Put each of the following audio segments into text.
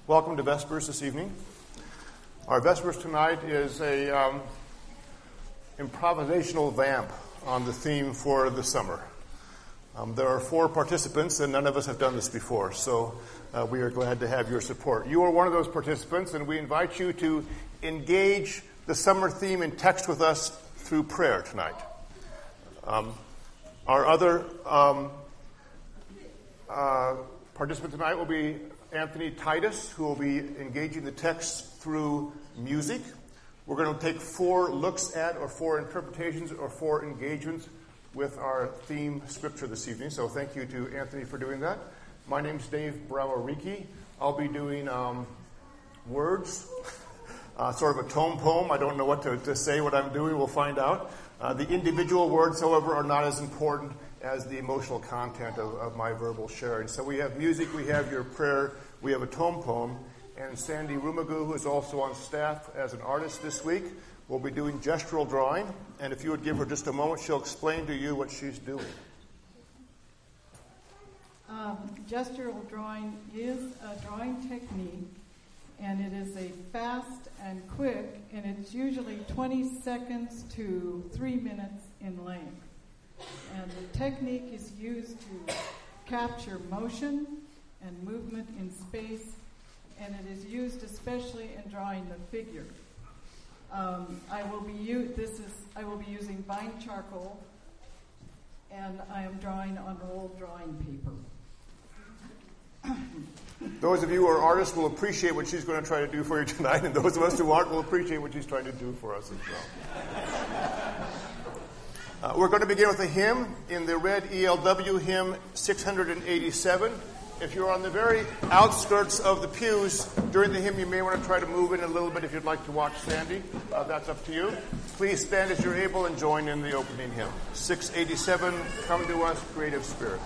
Welcome to Vespers this evening. Our Vespers tonight is a improvisational vamp on the theme for the summer. There are 4 participants, and none of us have done this before, so we are glad to have your support. You are one of those participants, and we invite you to engage the summer theme in text with us through prayer tonight. Our other participant tonight will be Anthony Titus, who will be engaging the text through music. We're going to take 4 looks at, or 4 interpretations, or 4 engagements with our theme scripture this evening. So thank you to Anthony for doing that. My name's Dave Brower-Riki. I'll be doing words, sort of a tone poem. I don't know what to say what I'm doing. We'll find out. The individual words, however, are not as important as the emotional content of my verbal sharing. So we have music, we have your prayer, we have a tone poem, and Sandy Rumagu, who is also on staff as an artist this week, will be doing gestural drawing. And if you would give her just a moment, she'll explain to you what she's doing. Gestural drawing is a drawing technique, and it is a fast and quick, and it's usually 20 seconds to 3 minutes in length. And the technique is used to capture motion and movement in space, and it is used especially in drawing the figure. I will be using vine charcoal, and I am drawing on rolled drawing paper. Those of you who are artists will appreciate what she's going to try to do for you tonight, and those of us who aren't will appreciate what she's trying to do for us as well. We're going to begin with a hymn in the red ELW hymn 687. If you're on the very outskirts of the pews during the hymn, you may want to try to move in a little bit if you'd like to watch Sandy. That's up to you. Please stand as you're able and join in the opening hymn. 687, Come to Us, Creative Spirit.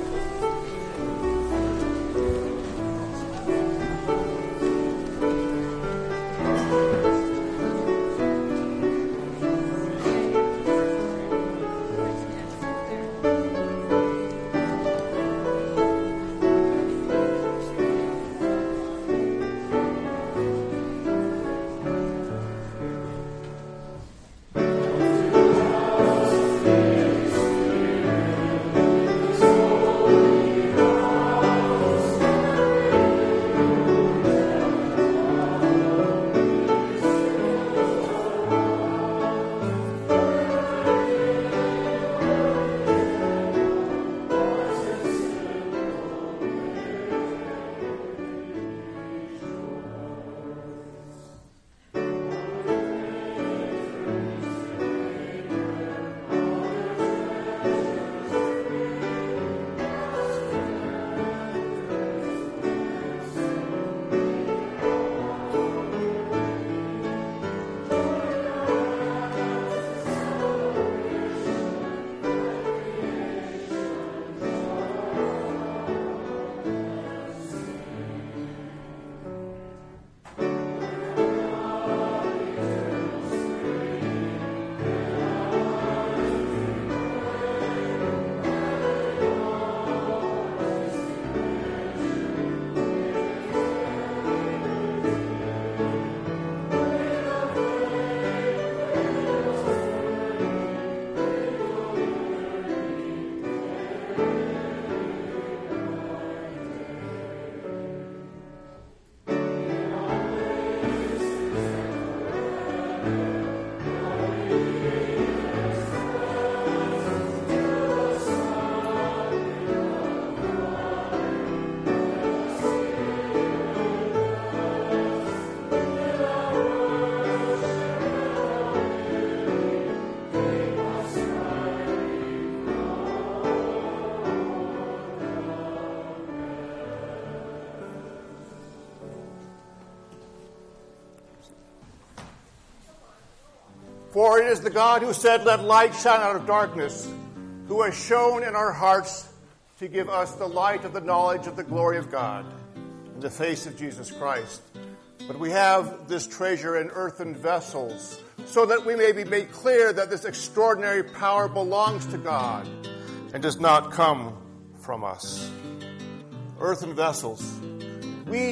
For it is the God who said, "Let light shine out of darkness," who has shone in our hearts to give us the light of the knowledge of the glory of God in the face of Jesus Christ. But we have this treasure in earthen vessels, so that we may be made clear that this extraordinary power belongs to God and does not come from us. Earthen vessels. We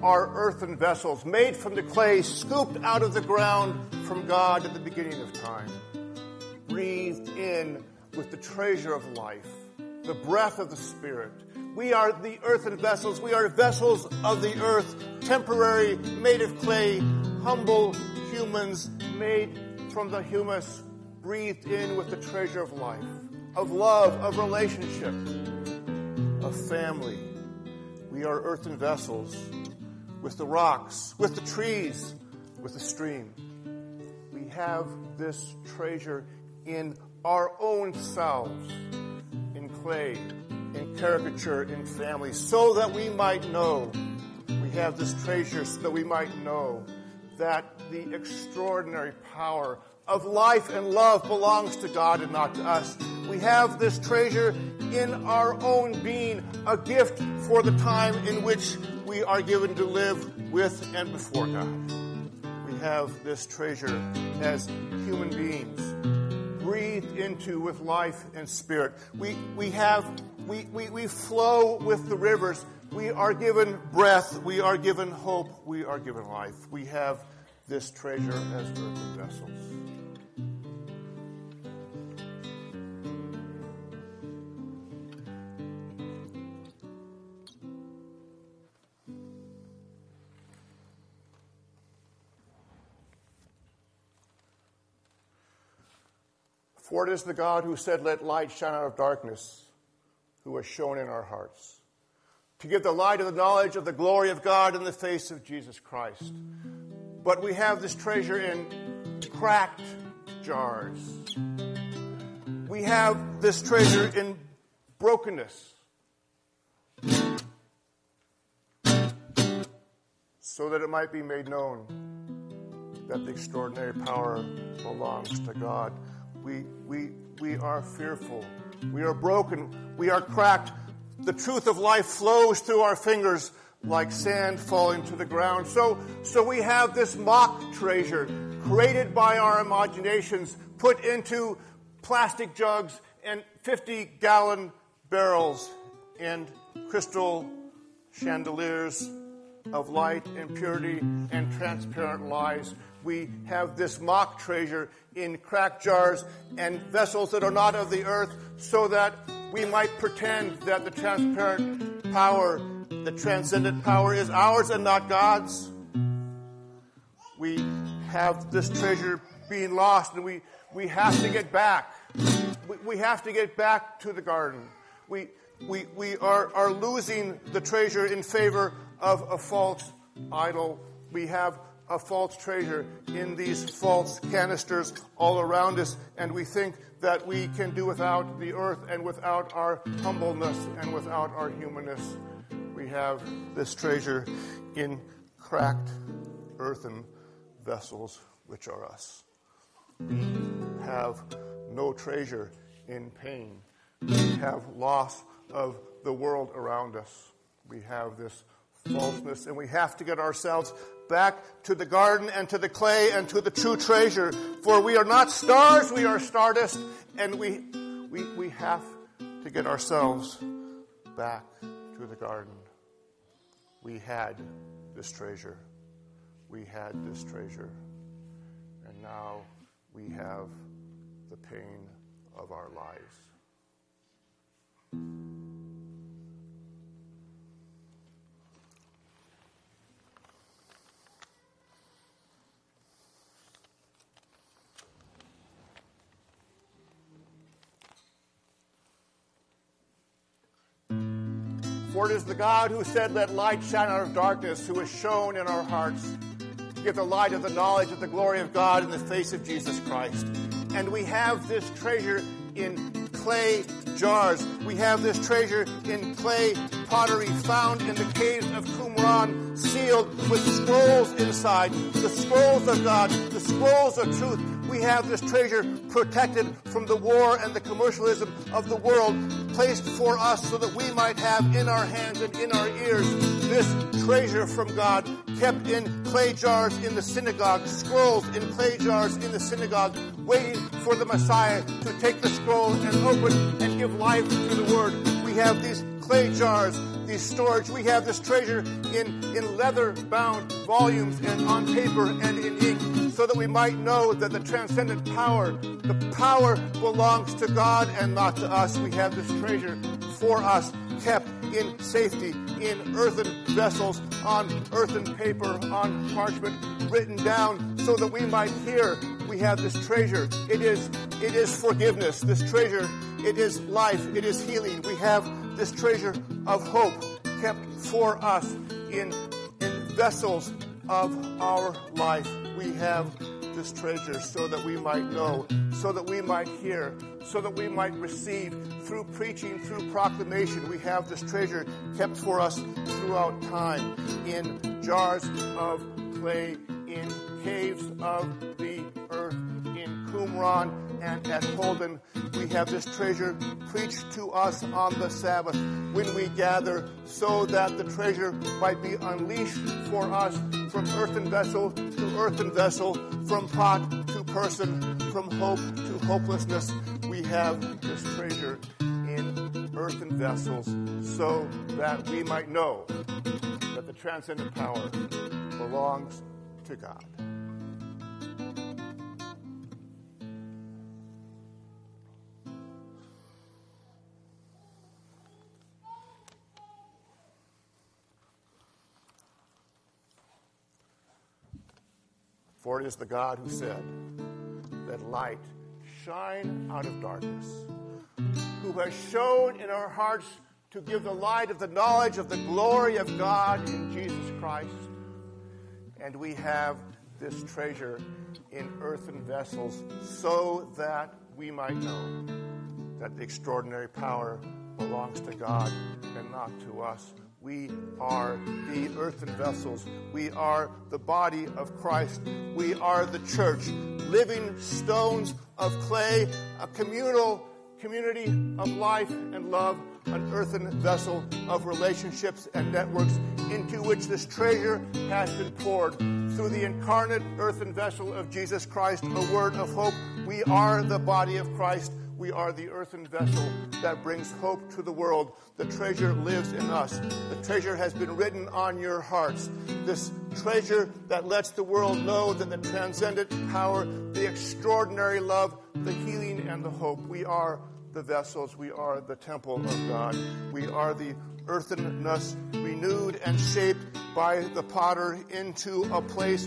are earthen vessels made from the clay, scooped out of the ground from God at the beginning of time, breathed in with the treasure of life, the breath of the Spirit. We are the earthen vessels. We are vessels of the earth, temporary, made of clay, humble humans made from the humus, breathed in with the treasure of life, of love, of relationship, of family. We are earthen vessels with the rocks, with the trees, with the stream. We have this treasure in our own selves, in clay, in caricature, in family, so that we might know. We have this treasure so that we might know that the extraordinary power of life and love belongs to God and not to us. We have this treasure in our own being, a gift for the time in which we are given to live with and before God. We have this treasure as human beings, breathed into with life and spirit. We flow with the rivers. We are given breath. We are given hope. We are given life. We have this treasure as earthen vessels. For it is the God who said, "Let light shine out of darkness," who has shone in our hearts, to give the light of the knowledge of the glory of God in the face of Jesus Christ. But we have this treasure in cracked jars. We have this treasure in brokenness, so that it might be made known that the extraordinary power belongs to God. We are fearful. We are broken. We are cracked. The truth of life flows through our fingers like sand falling to the ground. So we have this mock treasure created by our imaginations, put into plastic jugs and 50-gallon barrels and crystal chandeliers of light and purity and transparent lies. We have this mock treasure in cracked jars and vessels that are not of the earth, so that we might pretend that the transparent power, the transcendent power, is ours and not God's. We have this treasure being lost, and we have to get back. We have to get back to the garden. We are losing the treasure in favor of a false idol. We have a false treasure in these false canisters all around us, and we think that we can do without the earth and without our humbleness and without our humanness. We have this treasure in cracked earthen vessels, which are us. We have no treasure in pain. We have loss of the world around us. We have this falseness, and we have to get ourselves back to the garden and to the clay and to the true treasure. For we are not stars, we are stardust, and we have to get ourselves back to the garden. We had this treasure. We had this treasure. And now we have the pain of our lives. For it is the God who said, "Let light shine out of darkness," who has shone in our hearts to give the light of the knowledge of the glory of God in the face of Jesus Christ. And we have this treasure in clay jars. We have this treasure in clay pottery found in the caves of Qumran, sealed with scrolls inside, the scrolls of God, the scrolls of truth. We have this treasure protected from the war and the commercialism of the world, placed for us so that we might have in our hands and in our ears this treasure from God, kept in clay jars in the synagogue, scrolls in clay jars in the synagogue, waiting for the Messiah to take the scroll and open and give life to the Word. We have these clay jars these storage. We have this treasure in leather-bound volumes and on paper and in ink, so that we might know that the transcendent power, the power belongs to God and not to us. We have this treasure for us, kept in safety, in earthen vessels, on earthen paper, on parchment, written down, so that we might hear. We have this treasure. It is forgiveness. This treasure, it is life. It is healing. We have this treasure of hope kept for us in vessels of our life. We have this treasure so that we might know, so that we might hear, so that we might receive through preaching, through proclamation. We have this treasure kept for us throughout time in jars of clay, in caves of the earth, in Qumran and at Holden. We have this treasure preached to us on the Sabbath when we gather, so that the treasure might be unleashed for us from earthen vessel to earthen vessel, from pot to person, from hope to hopelessness. We have this treasure in earthen vessels so that we might know that the transcendent power belongs to God. For it is the God who said, "Let light shine out of darkness," who has shown in our hearts to give the light of the knowledge of the glory of God in Jesus Christ. And we have this treasure in earthen vessels so that we might know that the extraordinary power belongs to God and not to us. We are the earthen vessels. We are the body of Christ. We are the church, living stones of clay, a communal community of life and love, an earthen vessel of relationships and networks into which this treasure has been poured. Through the incarnate earthen vessel of Jesus Christ, a word of hope. We are the body of Christ. We are the earthen vessel that brings hope to the world. The treasure lives in us. The treasure has been written on your hearts. This treasure that lets the world know that the transcendent power, the extraordinary love, the healing, and the hope. We are the vessels. We are the temple of God. We are the earthenness renewed and shaped by the potter into a place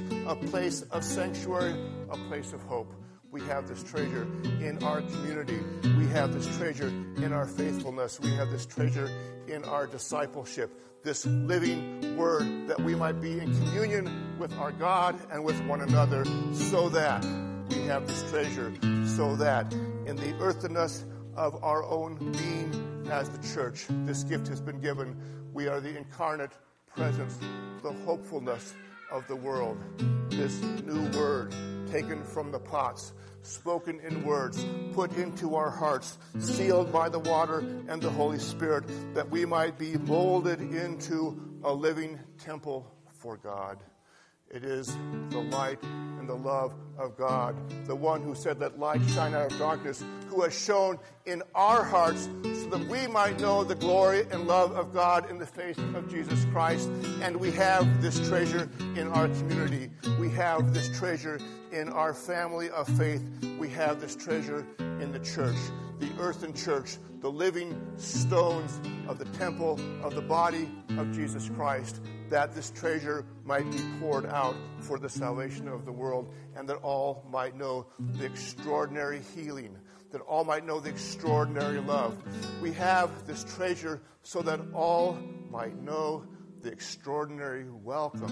of sanctuary, a place of hope. We have this treasure in our community. We have this treasure in our faithfulness. We have this treasure in our discipleship. This living word that we might be in communion with our God and with one another, so that we have this treasure, so that in the earthenness of our own being as the church, this gift has been given. We are the incarnate presence, the hopefulness of the world. This new word taken from the pots, spoken in words, put into our hearts, sealed by the water and the Holy Spirit, that we might be molded into a living temple for God. It is the light and the love of God, the one who said, "Let light shine out of darkness," who has shown in our hearts so that we might know the glory and love of God in the face of Jesus Christ. And we have this treasure in our community. We have this treasure in our family of faith. We have this treasure in the church, the earthen church, the living stones of the temple of the body of Jesus Christ, that this treasure might be poured out for the salvation of the world, and that all might know the extraordinary healing, that all might know the extraordinary love. We have this treasure so that all might know the extraordinary welcome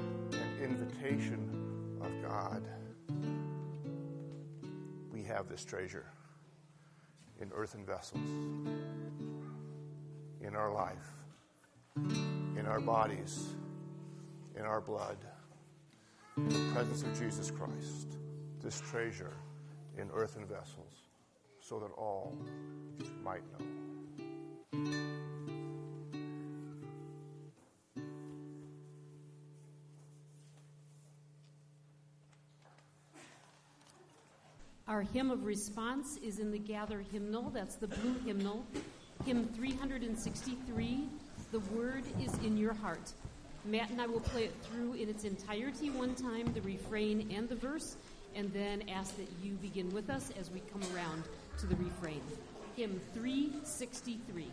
and invitation of God. We have this treasure in earthen vessels, in our life, in our bodies, in our blood, in the presence of Jesus Christ, this treasure in earthen vessels, so that all might know. Our hymn of response is in the Gather hymnal. That's the blue hymnal, hymn 363, The word is in your heart. Matt and I will play it through in its entirety one time, the refrain and the verse, and then ask that you begin with us as we come around to the refrain. Hymn 363.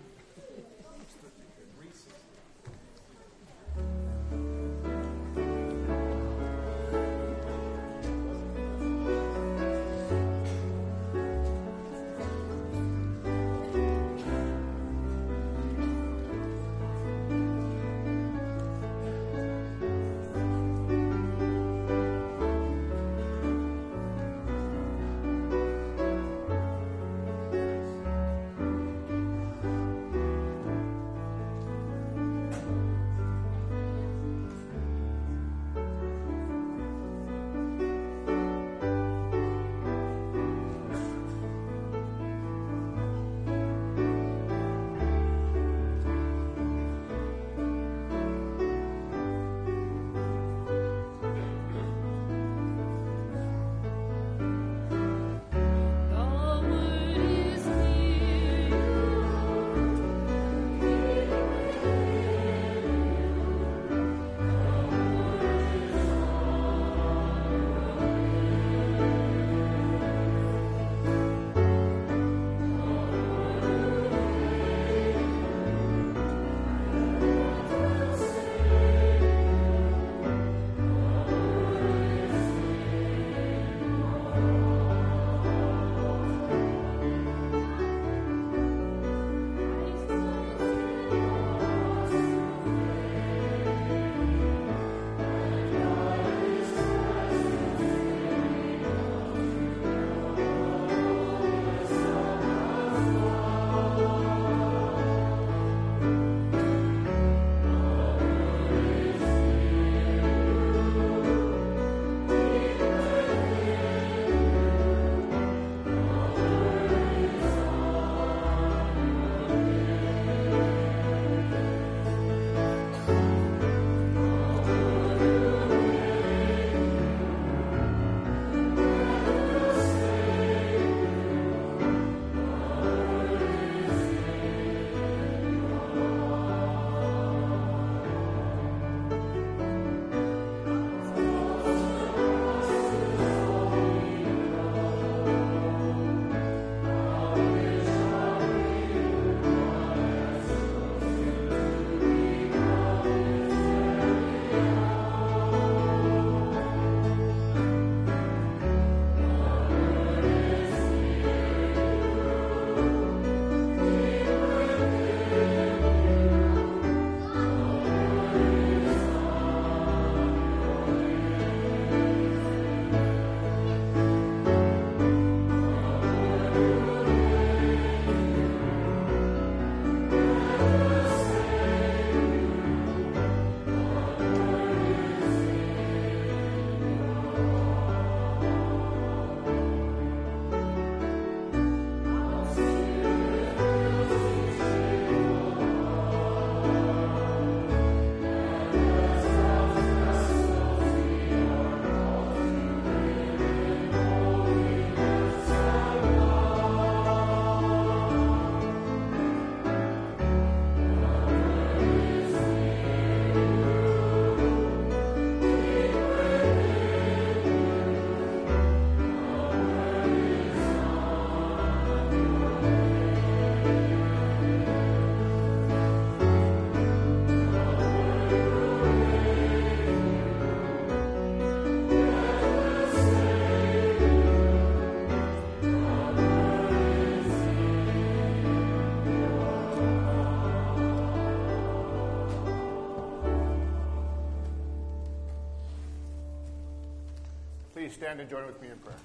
Please stand and join with me in prayer.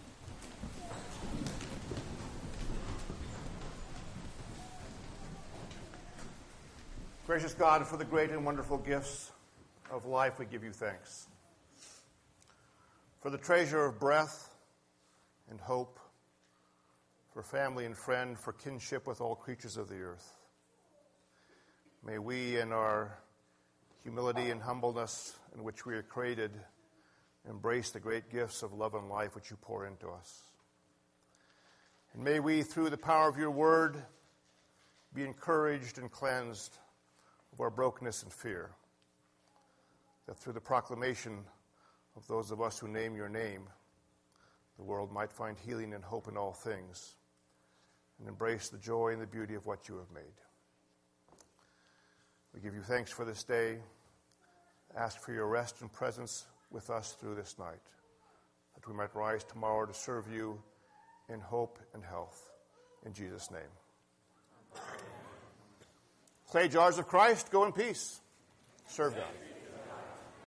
Gracious God, for the great and wonderful gifts of life, we give you thanks. For the treasure of breath and hope, for family and friend, for kinship with all creatures of the earth. May we, in our humility and humbleness in which we are created, embrace the great gifts of love and life which you pour into us. And may we, through the power of your word, be encouraged and cleansed of our brokenness and fear, that through the proclamation of those of us who name your name, the world might find healing and hope in all things and embrace the joy and the beauty of what you have made. We give you thanks for this day. Ask for your rest and presence with us through this night, that we might rise tomorrow to serve you in hope and health. In Jesus' name. Clay jars of Christ, go in peace. Serve God.